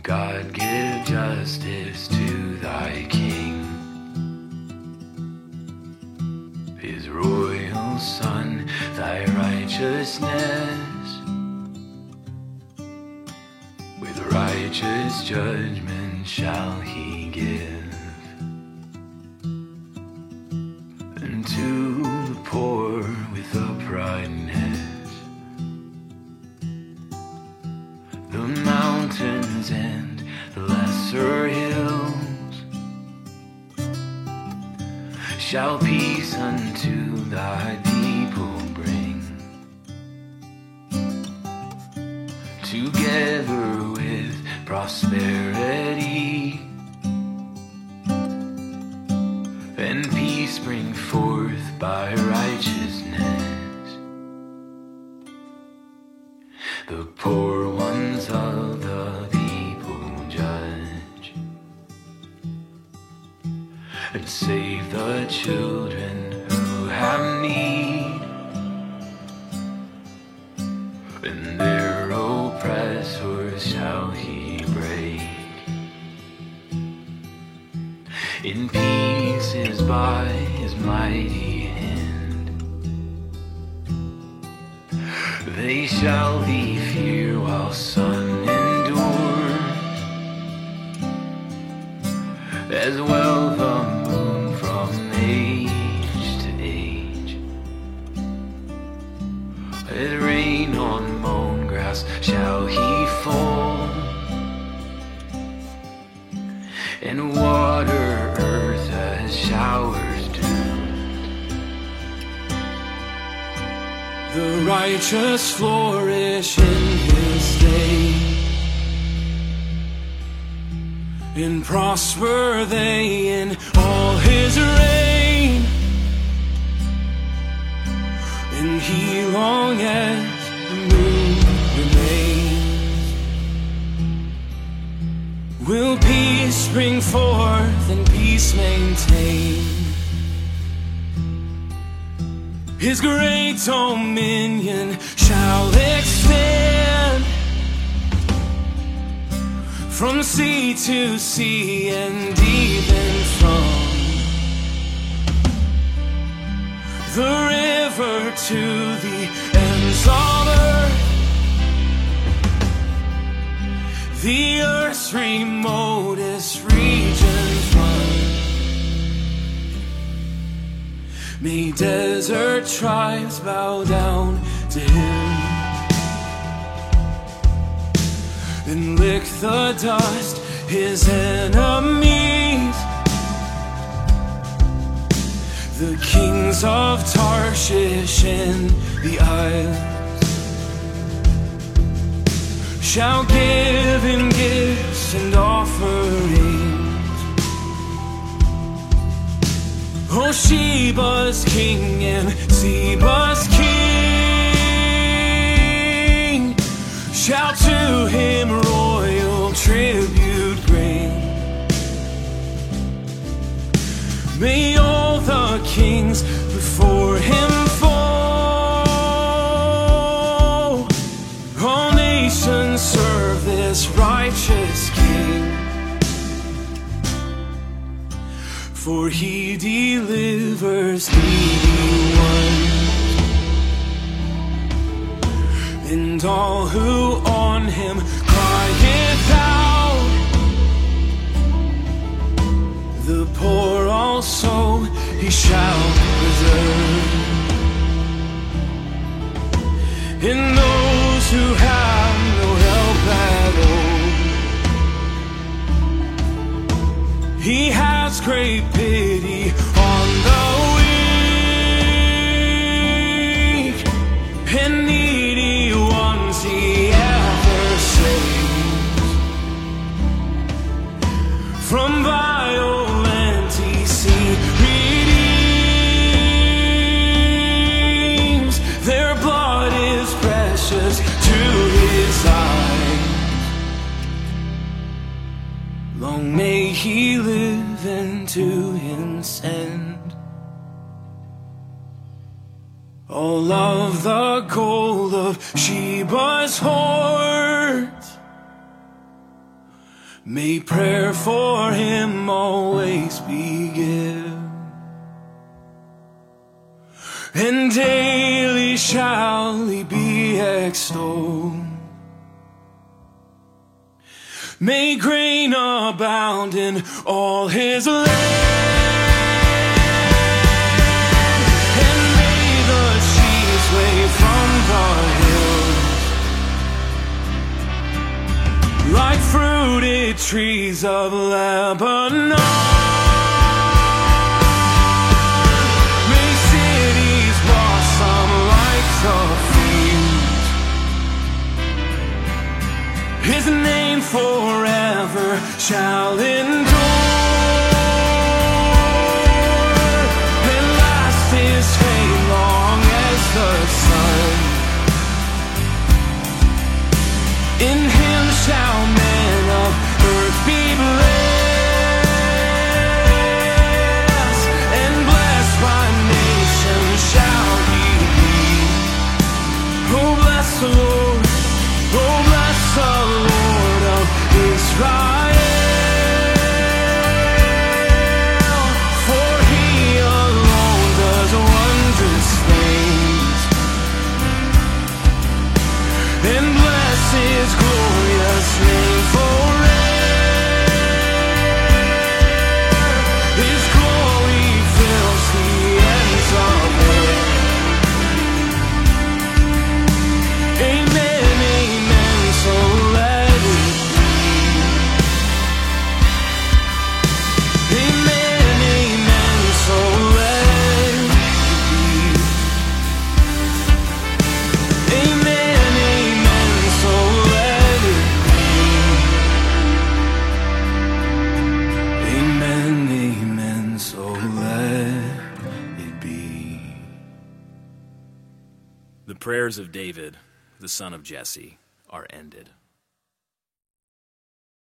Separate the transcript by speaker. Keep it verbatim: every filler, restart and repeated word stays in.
Speaker 1: God, give justice to thy king, his royal son, thy righteousness, with righteous judgment shall he give, and to the poor with uprightness. The mountains and the lesser hills shall peace unto thy people bring, together with prosperity, and peace bring forth by righteousness. The poor ones of the people judge, and save the children who have need, and their oppressors shall he break. In pieces by his mighty hand, they shall be fear while sun endures, as well the moon from age to age. As rain on mown grass shall he fall, and water earth as showers do.
Speaker 2: The righteous flourish in his day, and prosper they in all his reign, and he long as the moon remains, will peace bring forth and peace maintain. His great dominion shall extend from sea to sea, and even from the river to the ends of earth. The earth's remotest regions run. May desert tribes bow down to him, and lick the dust his enemies. The kings of Tarshish and the isles shall give him gifts and offerings. Oh, Sheba's king and Seba's king shall to him royal tribute bring. May all the kings before him fall, all nations serve this righteous king, for he delivers needy ones, and all who on him crieth out. The poor also he shall preserve, and those who have no help at all, he has great pity on the weak, and needy ones he ever saves. From violent he see redeems, their blood is precious to his eyes. Long may he live and to him send all of the gold of Sheba's hoard, May prayer for him always be given, and daily shall he be extolled. May grain abound in all his land, and may the sheaves wave from the hills like fruited trees of Lebanon. May cities blossom like the fields. His name forever shall endure, and last his fame long as the sun. In him shall men of earth be blessed, and blessed by nations shall he be. Oh, bless the Lord, oh, bless the Lord of Israel, for he alone does wondrous things, and bless his glorious name forever. His glory fills the ends of earth. Amen, amen, so let it be. Amen, amen, so let it be. Amen, amen, so let it be. Amen, amen, so let it be.
Speaker 3: The prayers of David, the son of Jesse, are ended.